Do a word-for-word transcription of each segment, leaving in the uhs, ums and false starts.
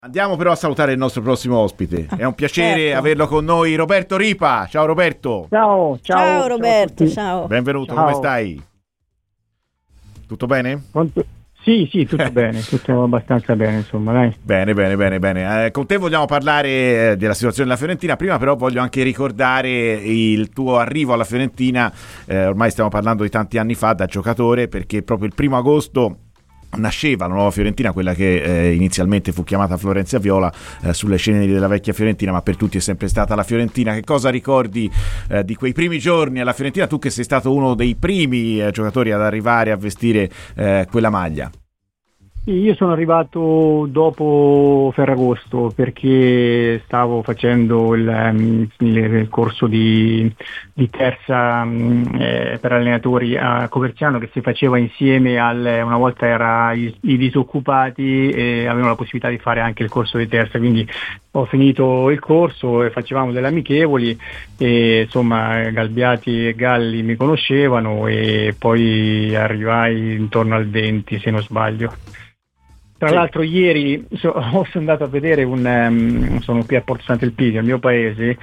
Andiamo però a salutare il nostro prossimo ospite. È un piacere certo. averlo con noi, Roberto Ripa. Ciao Roberto. Ciao, ciao, Ciao Roberto, ciao. ciao. Benvenuto, Ciao. come stai? Tutto bene? Quanto... Sì, sì, tutto bene, tutto abbastanza bene, insomma, dai. Bene, bene, bene, bene. Eh, con te vogliamo parlare eh, della situazione della Fiorentina. Prima però voglio anche ricordare il tuo arrivo alla Fiorentina. Eh, ormai stiamo parlando di tanti anni fa da giocatore, perché proprio il primo agosto nasceva la nuova Fiorentina, quella che eh, inizialmente fu chiamata Florenzi Viola, eh, sulle scene della vecchia Fiorentina, ma per tutti è sempre stata la Fiorentina. Che cosa ricordi eh, di quei primi giorni alla Fiorentina, tu che sei stato uno dei primi eh, giocatori ad arrivare a vestire eh, quella maglia? Sì, io sono arrivato dopo Ferragosto perché stavo facendo il, il, il corso di, di terza eh, per allenatori a Coverciano, che si faceva insieme al, una volta era i, i disoccupati e avevano la possibilità di fare anche il corso di terza, quindi ho finito il corso e facevamo delle amichevoli e insomma Galbiati e Galli mi conoscevano e poi arrivai intorno al venti, se non sbaglio. Tra sì. l'altro ieri so, ho andato a vedere un um, sono qui a Porto Sant'Elpidio, il mio paese,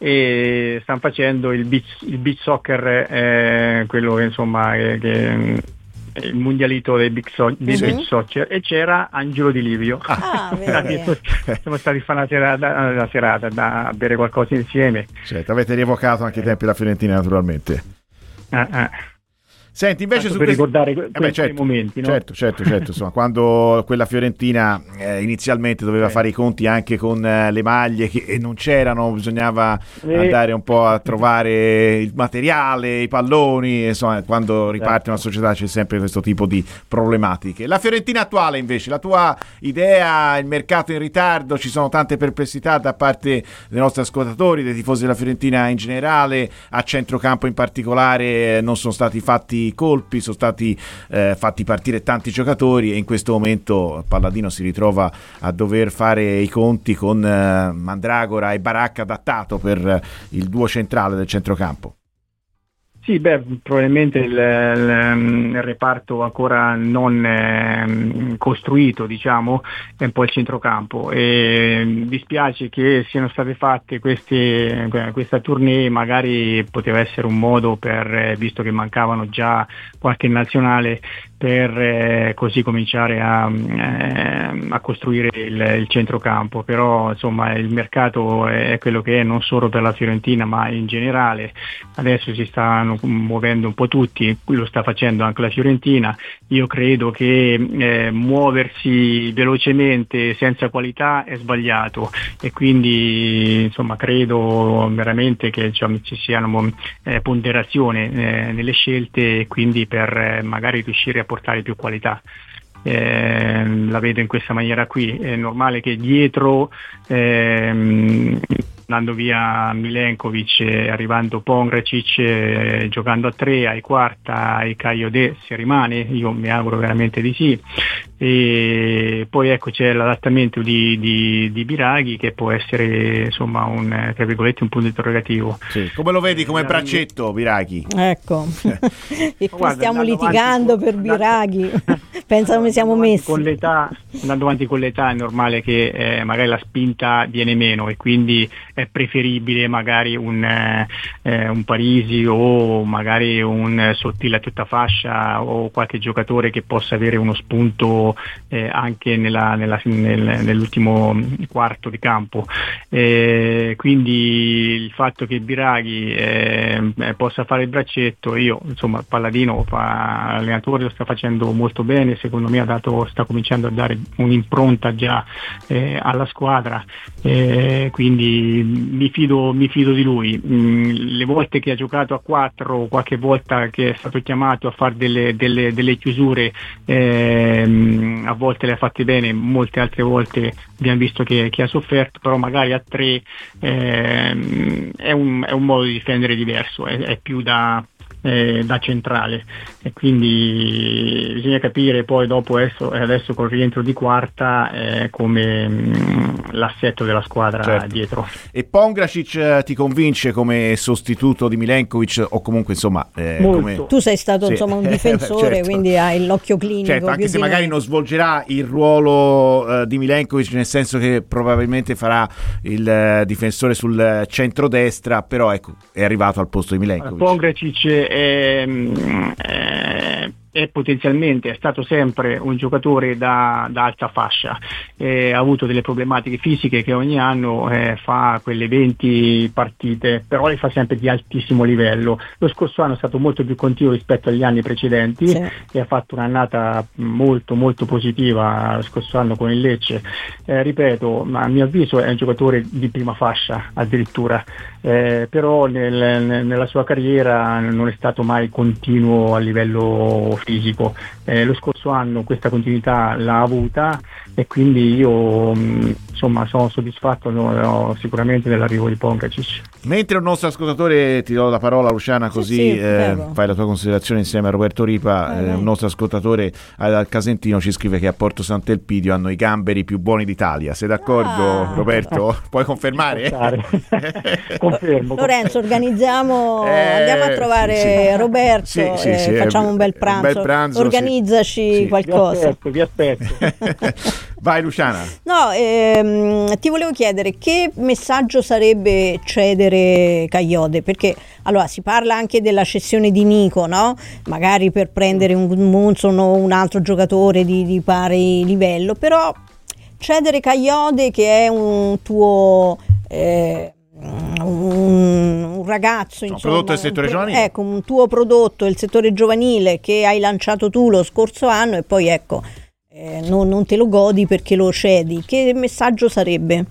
e stanno facendo il beach, il beach soccer, eh, quello che insomma che, che, il mondialito dei beach, so, dei sì. beach soccer, e c'era Angelo Di Livio. Ah, siamo stati a fare una serata, una serata da bere qualcosa insieme. Certo, avete rievocato anche i tempi della Fiorentina, naturalmente. Ah, ah. Senti, invece Tanto su per questi... ricordare que- eh beh, certo, quei momenti, no? certo, certo, certo, insomma, quando quella Fiorentina eh, inizialmente doveva eh. fare i conti anche con eh, le maglie che e non c'erano, bisognava eh. andare un po' a trovare il materiale, i palloni, insomma, quando riparte una società c'è sempre questo tipo di problematiche. La Fiorentina attuale invece, la tua idea, il mercato in ritardo, ci sono tante perplessità da parte dei nostri ascoltatori, dei tifosi della Fiorentina in generale, a centrocampo in particolare non sono stati fatti colpi, sono stati eh, fatti partire tanti giocatori e in questo momento Palladino si ritrova a dover fare i conti con eh, Mandragora e Baracca adattato per il duo centrale del centrocampo. Sì, beh, probabilmente il, il, il reparto ancora non eh, costruito, diciamo, è un po' il centrocampo, e dispiace che siano state fatte queste, questa tournée. Magari poteva essere un modo per, visto che mancavano già qualche nazionale, per eh, così cominciare a, eh, a costruire il, il centrocampo, però insomma il mercato è quello che è, non solo per la Fiorentina ma in generale. Adesso si stanno muovendo un po' tutti, qui lo sta facendo anche la Fiorentina. Io credo che eh, muoversi velocemente senza qualità è sbagliato, e quindi insomma credo veramente che cioè, ci siano eh, ponderazione eh, nelle scelte, e quindi per eh, magari riuscire a portare più qualità. Eh, la vedo in questa maniera qui. È normale che dietro ehm, andando via Milenkovic, eh, arrivando Pongracic, eh, giocando a tre, ai quarta, ai Kayode, se rimane, io mi auguro veramente di sì. E poi ecco c'è l'adattamento di, di, di Biraghi, che può essere insomma un, tra virgolette, un punto interrogativo. Sì. Come lo vedi come braccetto Biraghi? Ecco, e qui Guarda, stiamo litigando avanti, per Biraghi. Pensa come siamo messi. Con l'età, andando avanti con l'età è normale che eh, magari la spinta viene meno, e quindi è preferibile magari un, eh, un Parisi o magari un Sottile a tutta fascia, o qualche giocatore che possa avere uno spunto eh, anche nella, nella, nel, nell'ultimo quarto di campo. Eh, quindi il fatto che Biraghi eh, possa fare il braccetto, io insomma Palladino fa, allenatore, lo sta facendo molto bene, secondo me ha dato, sta cominciando a dare un'impronta già eh, alla squadra, eh, quindi mi fido, mi fido di lui. Mm, le volte che ha giocato a quattro, qualche volta che è stato chiamato a fare delle, delle, delle chiusure, eh, a volte le ha fatte bene, molte altre volte abbiamo visto che, che ha sofferto, però magari a tre eh, è, un, è un modo di difendere diverso, è, è più da eh, da centrale, e quindi bisogna capire poi dopo adesso, adesso col rientro di Quarta eh, come mh, l'assetto della squadra, certo, dietro. E Pongracic ti convince come sostituto di Milenkovic, o comunque insomma eh, come... tu sei stato sì. insomma un difensore, certo, quindi hai l'occhio clinico, certo, anche se magari me. non svolgerà il ruolo uh, di Milenkovic, nel senso che probabilmente farà il uh, difensore sul centrodestra, però ecco, è arrivato al posto di Milenkovic. Pongracic è, è, è potenzialmente è stato sempre un giocatore da, da alta fascia, eh, ha avuto delle problematiche fisiche che ogni anno eh, fa quelle venti partite, però le fa sempre di altissimo livello. Lo scorso anno è stato molto più continuo rispetto agli anni precedenti, sì, e ha fatto un'annata molto molto positiva lo scorso anno con il Lecce. Eh, ripeto, ma a mio avviso è un giocatore di prima fascia addirittura, eh, però nel, nel, nella sua carriera non è stato mai continuo a livello fisico. Eh, lo scorso anno questa continuità l'ha avuta, e quindi io mh, insomma sono soddisfatto no, no, sicuramente dell'arrivo di Pongracic. Mentre un nostro ascoltatore, ti do la parola Luciana, così sì, sì, eh, fai la tua considerazione insieme a Roberto Ripa, eh, un nostro ascoltatore al Casentino ci scrive che a Porto Sant'Elpidio hanno i gamberi più buoni d'Italia. Sei d'accordo, ah, Roberto? Puoi confermare? Confermo. Lorenzo, organizziamo, eh, andiamo a trovare sì, Roberto, sì, sì, eh, sì, facciamo un bel pranzo, un bel pranzo organizzaci sì, qualcosa. Vi aspetto, vi aspetto. Vai Luciana. No, ehm, ti volevo chiedere che messaggio sarebbe cedere Kayode, perché allora si parla anche della cessione di Nico, no? Magari per prendere un Munson o un altro giocatore di, di pari livello, però cedere Kayode, che è un tuo eh, un, un ragazzo, no, insomma, prodotto del settore un, giovanile, ecco, un tuo prodotto, il settore giovanile che hai lanciato tu lo scorso anno, e poi ecco Eh, non, non te lo godi perché lo cedi. Che messaggio sarebbe?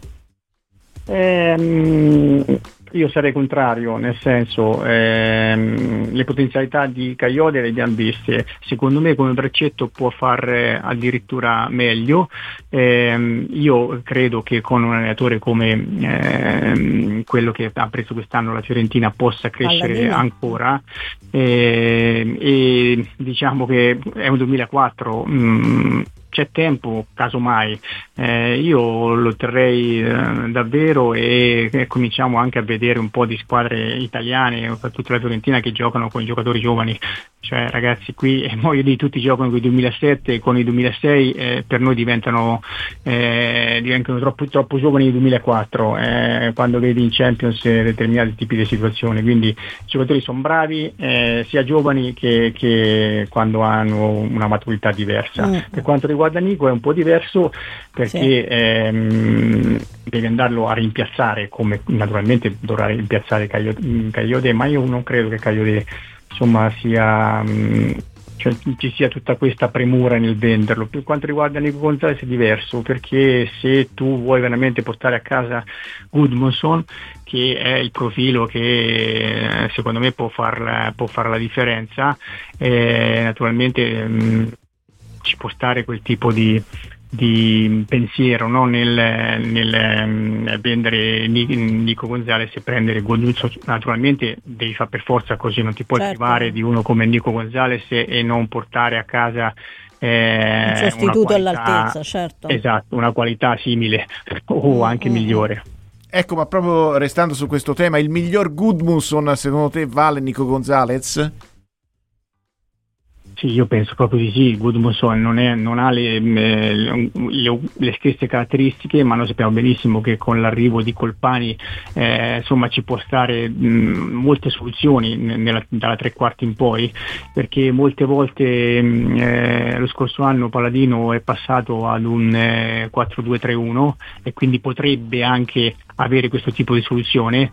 Ehm, io sarei contrario, nel senso ehm, le potenzialità di Kayode le abbiamo viste. Secondo me come braccetto può fare addirittura meglio. Ehm, io credo che con un allenatore come ehm, quello che ha preso quest'anno la Fiorentina possa crescere Palladino ancora, ehm, e diciamo che è un duemilaquattro, mh, c'è tempo, casomai. Eh, io lo terrei eh, davvero, e, e cominciamo anche a vedere un po' di squadre italiane, soprattutto la Fiorentina, che giocano con i giocatori giovani. Cioè ragazzi, qui eh, voglio dire, tutti giocano con i duemilasette, con i duemilasei, eh, per noi diventano eh, diventano troppo, troppo giovani i duemilaquattro, eh, quando vedi in Champions eh, determinati tipi di situazioni. Quindi i giocatori sono bravi, eh, sia giovani che, che quando hanno una maturità diversa. Mm. Per quanto riguarda Nico è un po' diverso, perché sì, ehm, devi andarlo a rimpiazzare, come naturalmente dovrà rimpiazzare Kayode, ma io non credo che Kayode insomma sia mh, cioè, ci sia tutta questa premura nel venderlo. Per quanto riguarda Nico Gonzalez è diverso, perché se tu vuoi veramente portare a casa Gudmundsson, che è il profilo che secondo me può far, può fare la differenza, eh, naturalmente mh, ci può stare quel tipo di di pensiero, no? nel, nel um, vendere Nico Gonzalez e prendere Gudmundsson. Naturalmente devi fare per forza così, non ti puoi certo privare di uno come Nico Gonzalez e, e non portare a casa eh, un sostituto qualità, all'altezza, certo, esatto, una qualità simile o anche mm. migliore. Ecco, ma proprio restando su questo tema, il miglior Gudmundsson secondo te vale Nico Gonzalez? Sì, io penso proprio di sì. Gudmundsson non, è, non ha le, le, le stesse caratteristiche, ma noi sappiamo benissimo che con l'arrivo di Colpani eh, insomma ci può stare mh, molte soluzioni nella, dalla tre quarti in poi, perché molte volte mh, eh, lo scorso anno Palladino è passato ad un eh, quattro due tre uno, e quindi potrebbe anche avere questo tipo di soluzione,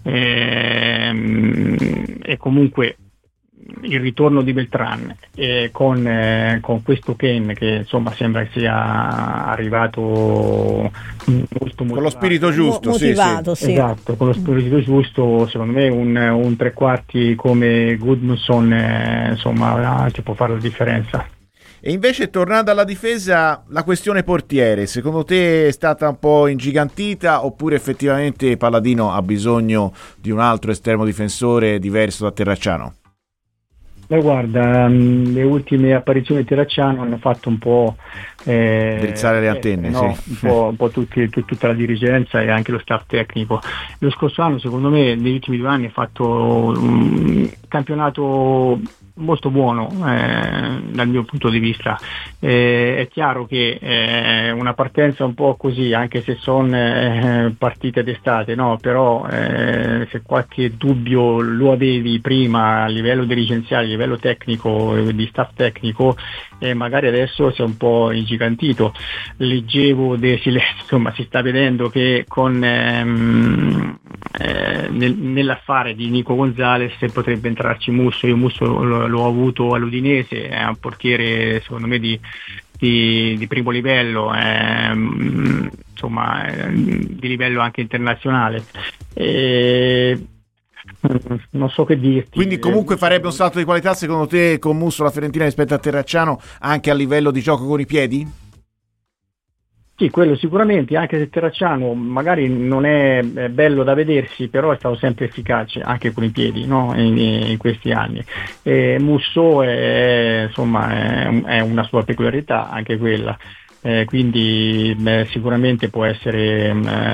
eh, e comunque il ritorno di Beltran eh, con, eh, con questo Ken che insomma sembra che sia arrivato molto, molto con lo spirito giusto, motivato, sì, sì. Esatto, con lo spirito giusto. Secondo me un, un tre quarti come Gudmundsson eh, insomma ci può fare la differenza. E invece, tornando alla difesa, la questione portiere, secondo te è stata un po' ingigantita, oppure effettivamente Palladino ha bisogno di un altro esterno difensore diverso da Terracciano? Beh, guarda, um, le ultime apparizioni di Terracciano hanno fatto un po' eh, drizzare le antenne, eh, no, sì. un po', un po' tutti, tut- tutta la dirigenza e anche lo staff tecnico. Lo scorso anno, secondo me, negli ultimi due anni ha fatto un campionato molto buono eh, dal mio punto di vista. Eh, è chiaro che eh, una partenza un po' così, anche se sono eh, partite d'estate, no? Però eh, se qualche dubbio lo avevi prima a livello dirigenziale, a livello tecnico, eh, di staff tecnico, eh, magari adesso si è un po' ingigantito. Leggevo dei silenzi, insomma si sta vedendo che con ehm, eh, nel, nell'affare di Nico Gonzalez potrebbe entrarci Musso. Io Musso lo, l'ho avuto all'Udinese, è un portiere secondo me di, di, di primo livello, ehm, insomma eh, di livello anche internazionale. E, non so che dirti. Quindi comunque farebbe un salto di qualità secondo te con Musso la Fiorentina rispetto a Terracciano anche a livello di gioco con i piedi? Sì, quello sicuramente, anche se Terracciano magari non è bello da vedersi, però è stato sempre efficace anche con i piedi, no? in, in questi anni. E Musso è, insomma, è, è una sua peculiarità anche quella. Eh, quindi beh, sicuramente può essere eh,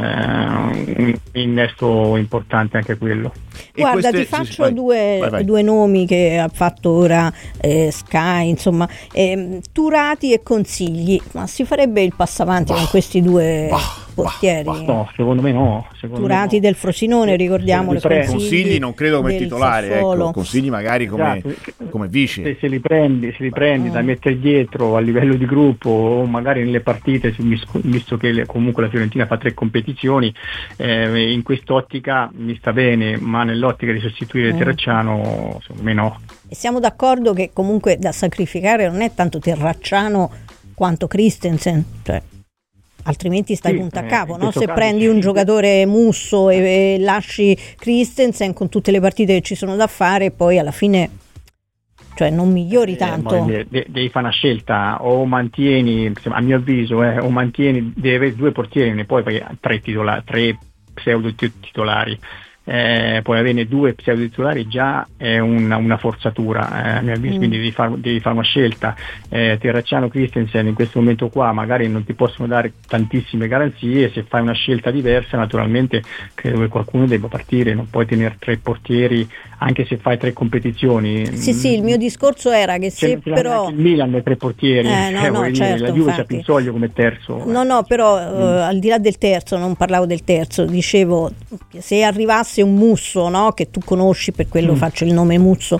un innesto importante anche quello. Guarda, queste, ti faccio sì, vai, due, vai, vai. due nomi che ha fatto ora eh, Sky, insomma, eh, Turati e Consigli, ma si farebbe il passo avanti bah, con questi due bah, portieri? Bah, no, secondo me no. Secondo Turati me no. del Frosinone, ricordiamo, le Consigli, Consigli non credo come titolare, ecco, Consigli magari come, esatto. come vice. Se, se li prendi, se li prendi mm. da mettere dietro a livello di gruppo o magari nelle partite, visto che le, comunque la Fiorentina fa tre competizioni, eh, in quest'ottica mi sta bene, ma nell'ottica di sostituire mm. Terracciano secondo me no. E siamo d'accordo che comunque da sacrificare non è tanto Terracciano quanto Christensen, cioè altrimenti stai sì, punta a capo, eh, no? Se prendi un giocatore Musso e, e lasci Christensen con tutte le partite che ci sono da fare, poi alla fine cioè non migliori tanto. Eh, devi, devi fare una scelta, o mantieni, a mio avviso, eh, o mantieni, devi avere due portieri, ne poi fai tre titolari, tre pseudo titolari. Eh, puoi averne due pseudo titolari, già è una, una forzatura, eh, mm. quindi devi fare devi fare una scelta. eh, Terracciano, Christensen in questo momento qua magari non ti possono dare tantissime garanzie, se fai una scelta diversa naturalmente credo che qualcuno debba partire, non puoi tenere tre portieri anche se fai tre competizioni. Sì, sì, il mio discorso era che se però il Milan ha tre portieri, eh, no, eh, no, dire, certo, la Juve infatti. c'ha Pinsoglio come terzo. No, no, però mm. uh, al di là del terzo, non parlavo del terzo, dicevo se arrivasse un Musso, no, che tu conosci, per quello mm. faccio il nome Musso,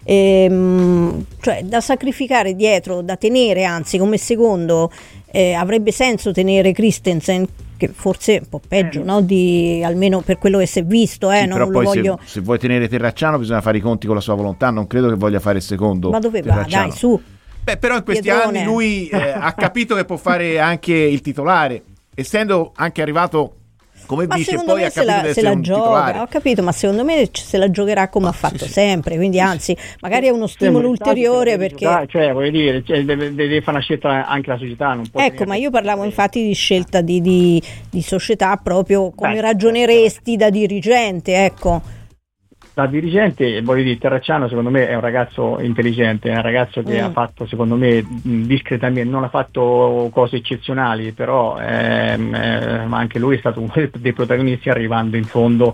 ehm, cioè da sacrificare dietro, da tenere anzi come secondo, eh, avrebbe senso tenere Christensen, che forse un po' peggio, eh. no? Di, almeno per quello che si è visto, eh, sì, non però lo poi voglio. Se, se vuoi tenere Terracciano bisogna fare i conti con la sua volontà, non credo che voglia fare il secondo. Ma dove va? Dai, su. Beh, però in questi Pietrone. anni lui eh, ha capito che può fare anche il titolare, essendo anche arrivato come ma vice, poi ha capito la, di se essere la un gioca, titolare. ho capito, ma secondo me se la giocherà come ah, ha fatto sì, sempre, sì. quindi anzi magari è uno stimolo ulteriore perché giocare, cioè voglio dire cioè, deve, deve fare una scelta anche la società, non può ecco, ma io parlavo infatti di scelta di, di, di società proprio come Beh, ragioneresti da dirigente, ecco. Da dirigente, voglio dire, Terracciano secondo me è un ragazzo intelligente, è un ragazzo che mm. ha fatto secondo me discretamente, non ha fatto cose eccezionali, però ehm, eh, ma anche lui è stato uno dei protagonisti arrivando in fondo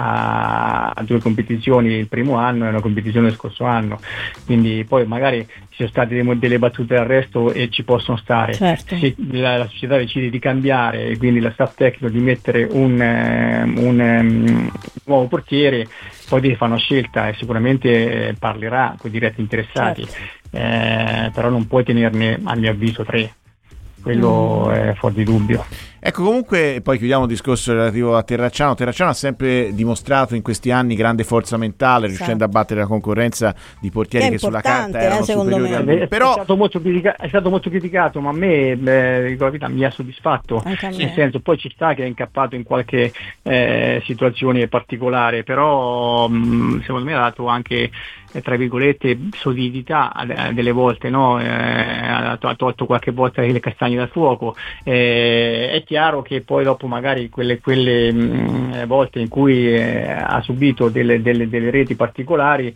a, a due competizioni il primo anno e una competizione lo scorso anno, quindi poi magari ci sono state delle, delle battute d'arresto e ci possono stare, certo. Se la, la società decide di cambiare e quindi la staff tecnico di mettere un, um, un um, nuovo portiere, poi devi fare una scelta e sicuramente eh, parlerà con i diretti interessati, certo. eh, però non puoi tenerne a mio avviso tre, quello mm. è fuori di dubbio. Ecco, comunque poi chiudiamo il discorso relativo a Terracciano. Terracciano ha sempre dimostrato in questi anni grande forza mentale, sì. riuscendo a battere la concorrenza di portieri che, che sulla carta erano eh, superiori a lui. È, Però... è, stato molto critica- è stato molto criticato, ma a me beh, dico la verità, mi ha soddisfatto, nel senso poi ci sta che è incappato in qualche eh, situazione particolare, però mh, secondo me ha dato anche tra virgolette solidità delle volte, no? eh, ha tolto qualche volta le castagne dal fuoco, eh, è chiaro chiaro che poi dopo magari quelle, quelle mh, volte in cui eh, ha subito delle, delle, delle reti particolari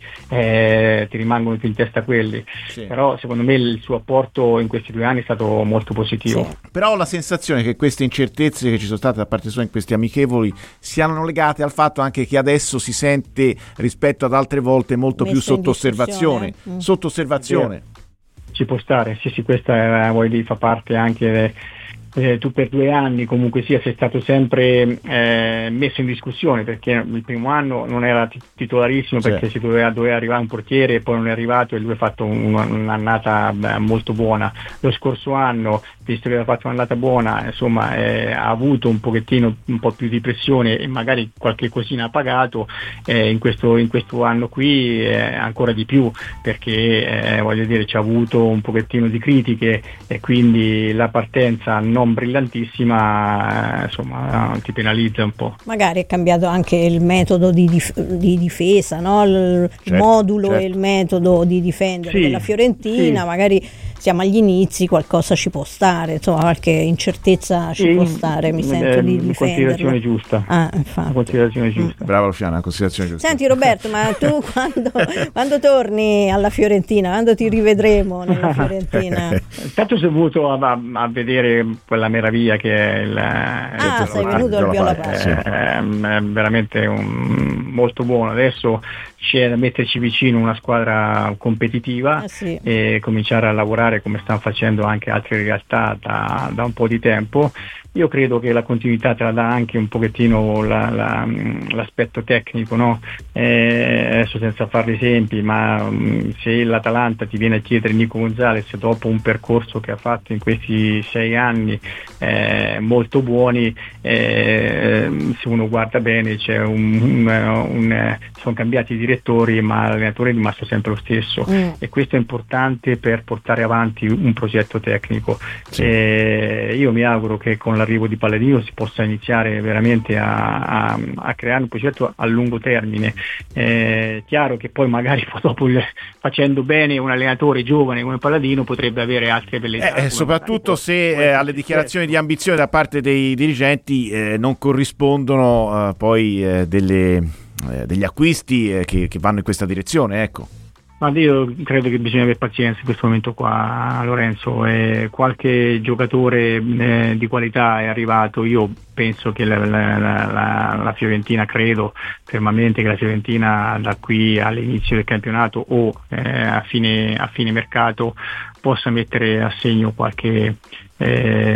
eh, ti rimangono più in testa quelli, sì. Però secondo me il suo apporto in questi due anni è stato molto positivo. Sì. Però ho la sensazione che queste incertezze che ci sono state da parte sua in questi amichevoli siano legate al fatto anche che adesso si sente rispetto ad altre volte molto Messo più sotto osservazione, mm. sotto osservazione. Ci può stare, sì sì, questa eh, vuoi dire, fa parte anche eh, tu per due anni comunque sia sei stato sempre eh, messo in discussione, perché il primo anno non era t- titolarissimo, perché sì. si doveva, doveva arrivare un portiere e poi non è arrivato, e lui ha fatto un, un'annata beh, molto buona. Lo scorso anno, visto che aveva fatto un'annata buona, insomma eh, ha avuto un pochettino un po' più di pressione e magari qualche cosina ha pagato, eh, in, questo, in questo anno qui eh, ancora di più, perché eh, voglio dire ci ha avuto un pochettino di critiche e quindi la partenza non non brillantissima, eh, insomma ti penalizza un po'. Magari è cambiato anche il metodo di, dif- di difesa, no? Il certo, modulo certo. e il metodo di difendere sì, della Fiorentina, sì. Magari siamo agli inizi, qualcosa ci può stare, insomma qualche incertezza ci sì, può stare, mi sento eh, di difenderlo. Considerazione giusta. Ah, infatti. Considerazione giusta. Mm. Brava Luciana, considerazione giusta. Senti Roberto, ma tu quando, quando torni alla Fiorentina, quando ti rivedremo nella Fiorentina? Intanto sono venuto a, a vedere quella meraviglia che è il ah sei venuto al Viola Park, è, è, è veramente un, molto buono. Adesso c'è da metterci vicino una squadra competitiva, eh sì. e cominciare a lavorare come stanno facendo anche altre realtà da, da un po' di tempo. Io credo che la continuità te la dà anche un pochettino la, la, l'aspetto tecnico, no? Eh, adesso senza fare esempi, ma um, se l'Atalanta ti viene a chiedere Nico Gonzalez dopo un percorso che ha fatto in questi sei anni eh, molto buoni, eh, se uno guarda bene c'è un, un, un, sono cambiati i direttori ma l'allenatore è rimasto sempre lo stesso, mm. e questo è importante per portare avanti un progetto tecnico. Sì. Eh, io mi auguro che con l'arrivo di Palladino si possa iniziare veramente a, a, a creare un progetto a lungo termine. È chiaro che poi magari dopo il, facendo bene un allenatore giovane come Palladino potrebbe avere altre bellezze. Eh, soprattutto se eh, alle dichiarazioni di ambizione da parte dei dirigenti eh, non corrispondono eh, poi eh, delle, eh, degli acquisti eh, che, che vanno in questa direzione, ecco. Ma io credo che bisogna avere pazienza in questo momento qua, Lorenzo, eh, qualche giocatore eh, di qualità è arrivato. Io penso che la, la, la, la Fiorentina, credo fermamente che la Fiorentina da qui all'inizio del campionato o eh, a, fine, a fine mercato possa mettere a segno qualche eh,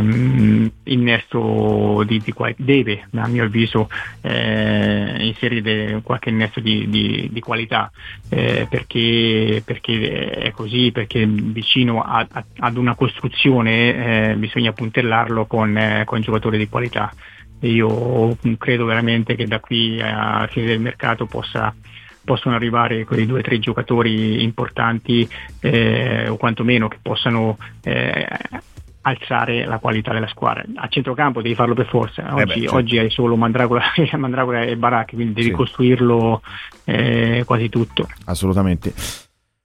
innesto di, di qualità, deve a mio avviso eh, inserire qualche innesto di, di, di qualità, eh, perché, perché è così, perché vicino a, a, ad una costruzione eh, bisogna puntellarlo con, eh, con giocatori di qualità. E io credo veramente che da qui alla fine del mercato possa possono arrivare quei due o tre giocatori importanti, eh, o quantomeno che possano eh, alzare la qualità della squadra. A centrocampo devi farlo per forza. Oggi, eh beh, certo. oggi hai solo Mandragola, Mandragola e Baracchi, quindi devi sì. costruirlo eh, quasi tutto. Assolutamente.